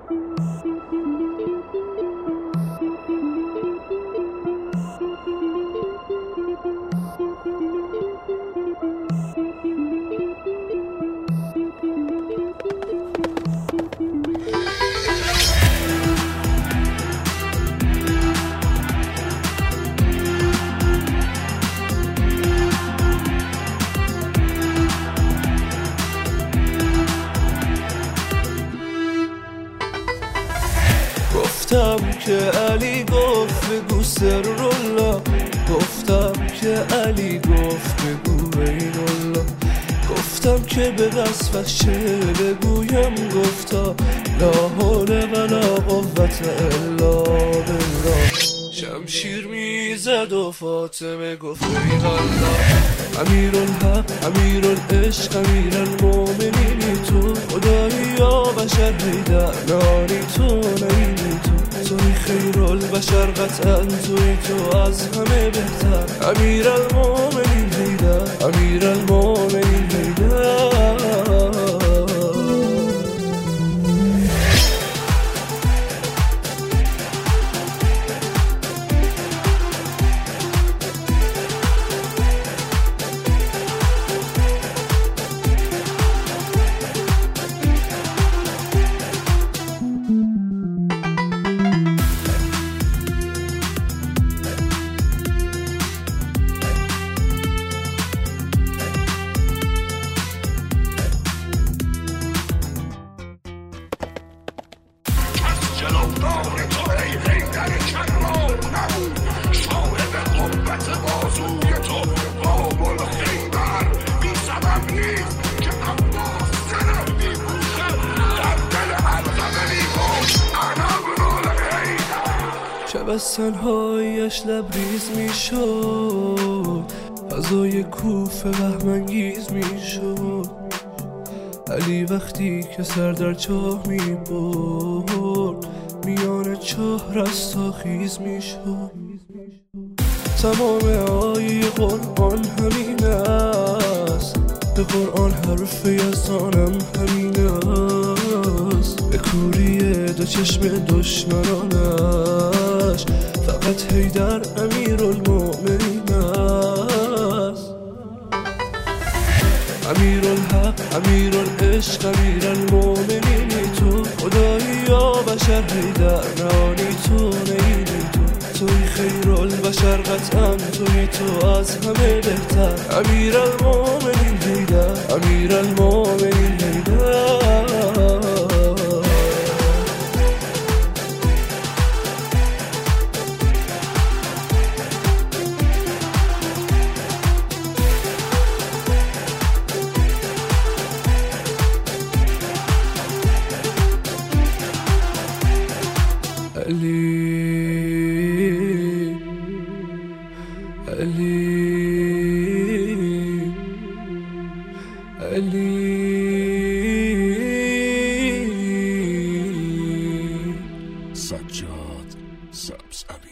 گفتم که علی گفت بگو سر الله، گفتم که علی گفت بگو بین الله، گفتم که به وصفش چه بگویم، گفتا لا حول ولا قوة الا بالله. شمشیر میزد و فاطمه گفت بین الله، امیرالحق امیرالعشق امیرالمومنینی تو، خدایی یا بشر حیدر نانی تو نینی تو، توی خیرالبشر قطعا توی تو از همه بهتر، امیرالمومنین حیدر امیرالمومنین حیدر. شب از تنهاییش لبریز میشد، فضای کوفه وهم‌انگیز میشد، علی وقتی که سر در چاه میبرد، میان چاه رستاخیز میشد. تمام آیه قرآن همین است، به قرآن حرف یزدانم همین است، به کوری دو چشم دشمنانش فقط حیدر امیرالمومنین است. امیرالحق امیرالعشق امیرالمومنینی تو، خدایی یا بشر حیدر نانی تو نینی تو، توی خیرالبشر قطعا توی تو از همه بهتر، امیرالمومنین حیدر امیرالمومنین حیدر. سجاد سبز علی